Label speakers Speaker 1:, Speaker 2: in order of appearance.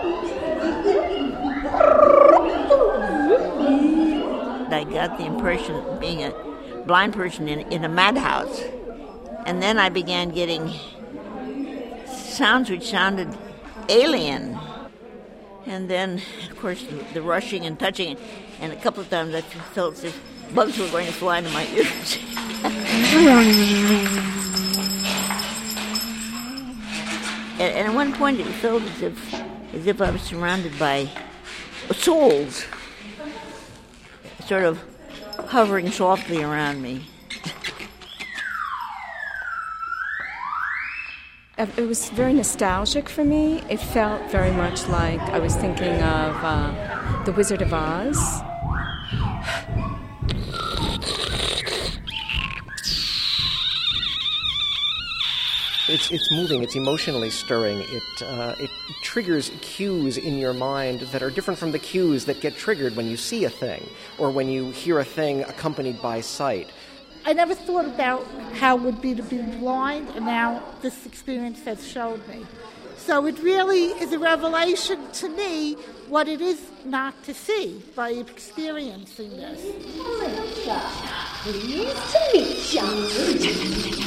Speaker 1: I got the impression of being a blind person in a madhouse. And then I began getting sounds which sounded alien. And then, of course, the rushing and touching. And a couple of times I felt as if bugs were going to fly into my ears. And at one point it felt as if I was surrounded by souls, sort of hovering softly around me.
Speaker 2: It was very nostalgic for me. It felt very much like I was thinking of The Wizard of Oz.
Speaker 3: It's moving, it's emotionally stirring. It triggers cues in your mind that are different from the cues that get triggered when you see a thing or when you hear a thing accompanied by sight.
Speaker 4: I never thought about how it would be to be blind, and now this experience has showed me. So it really is a revelation to me what it is not to see by experiencing this.
Speaker 5: Pleased to meet you.